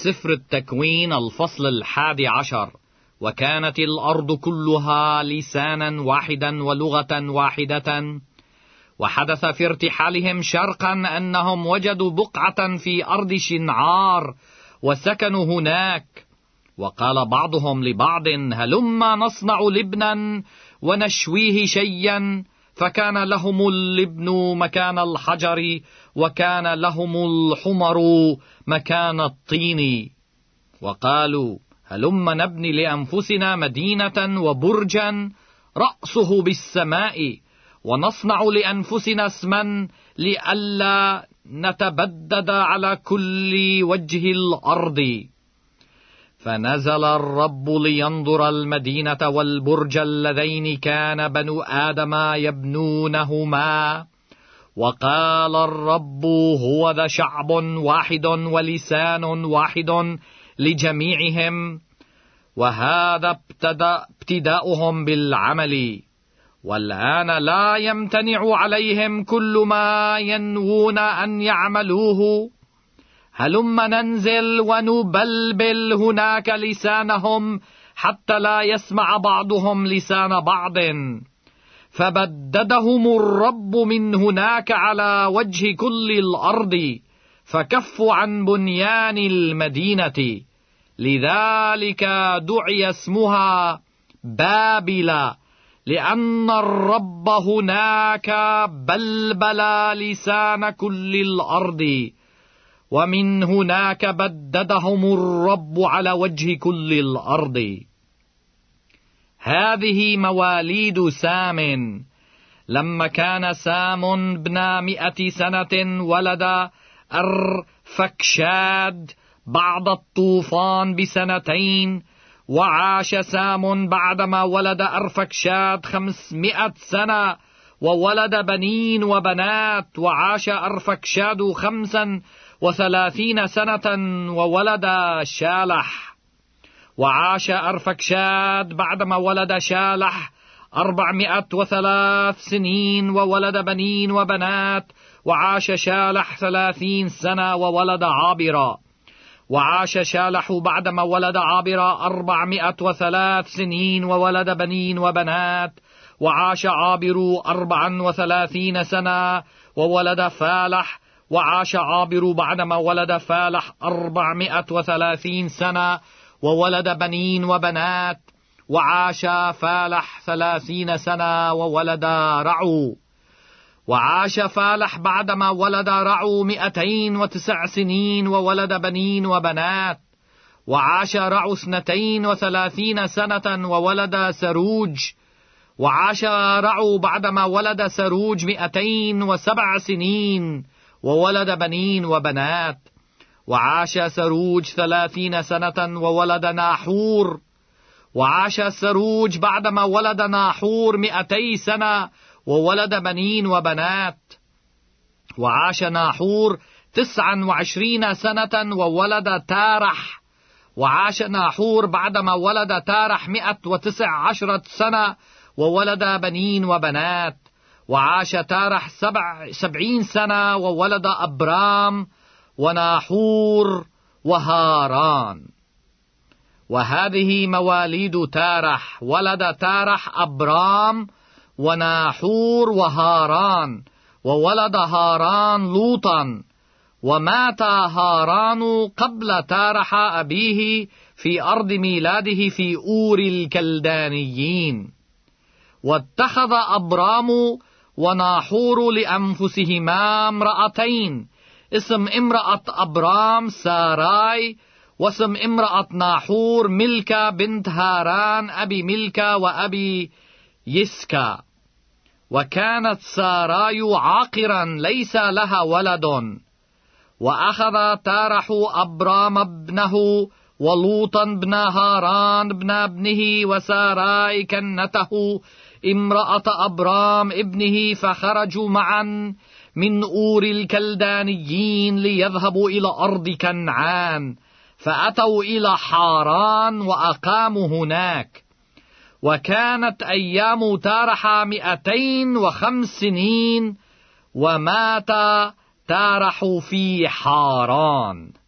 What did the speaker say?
سفر التكوين الفصل 11. وكانت الأرض كلها لسانا واحدا ولغة واحدة. وحدث في ارتحالهم شرقا أنهم وجدوا بقعة في أرض شنعار وسكنوا هناك. وقال بعضهم لبعض: هلما نصنع لبنا ونشويه شيئا. فكان لهم اللبن مكان الحجر، وكان لهم الحمر مكان الطين. وقالوا: هلما نبني لأنفسنا مدينة وبرجا رأسه بالسماء، ونصنع لأنفسنا اسما لئلا نتبدد على كل وجه الأرض. فنزل الرب لينظر المدينة والبرج اللذين كان بنو آدم يبنونهما. وقال الرب: هو ذا شعب واحد ولسان واحد لجميعهم، وهذا ابتداؤهم بالعمل. والآن لا يمتنع عليهم كل ما ينوون أن يعملوه. هلما ننزل ونبلبل هناك لسانهم حتى لا يسمع بعضهم لسان بعض. فبددهم الرب من هناك على وجه كل الأرض، فكفوا عن بنيان المدينة. لذلك دعي اسمها بابل، لأن الرب هناك بلبل لسان كل الأرض، ومن هناك بددهم الرب على وجه كل الأرض. هذه مواليد سام. لما كان سام ابن 100 سنة ولد أرفكشاد بعد الطوفان ب2 وعاش سام بعدما ولد أرفكشاد 500 سنة، وولد بنين وبنات. وعاش أرفكشاد 35 سنة وولد شالح. وعاش أرفكشاد بعدما ولد شالح 403 سنين وولد بنين وبنات. وعاش شالح 30 سنة وولد عابرا. وعاش شالح بعدما ولد عابرا 403 سنين وولد بنين وبنات. وعاش عابر 34 سنة وولد فالح. وعاش عابر بعدما ولد فالح 430 سنة وولد بنين وبنات. وعاش فالح 30 سنة وولد رعو. وعاش فالح بعدما ولد رعو 209 سنين وولد بنين وبنات. وعاش رعو 32 سنة وولد سروج. وعاش رعو بعدما ولد سروج 207 سنين وولد بنين وبنات. وعاش سروج 30 سنة وولد ناحور. وعاش سروج بعدما ولد ناحور 200 سنة وولد بنين وبنات. وعاش ناحور 29 سنة وولد تارح. وعاش ناحور بعدما ولد تارح 119 سنة وولد بنين وبنات. وعاش تارح 70 سنة وولد أبرام وناحور وهاران. وهذه مواليد تارح. ولد تارح أبرام وناحور وهاران. وولد هاران لوطا. ومات هاران قبل تارح أبيه في أرض ميلاده في أور الكلدانيين. واتخذ أبرام وناحور لأنفسهما امرأتين، اسم امرأة أبرام ساراي، واسم امرأة ناحور ملكة بنت هاران أبي ملكة وأبي يسكا. وكانت ساراي عاقرا ليس لها ولد. وأخذ تارح أبرام ابنه ولوطا ابن هاران ابن ابنه وساراي كنته امرأة أبرام ابنه، فخرجوا معا من أور الكلدانيين ليذهبوا إلى أرض كنعان. فأتوا إلى حاران وأقاموا هناك. وكانت أيام تارح 205 سنين، ومات تارح في حاران.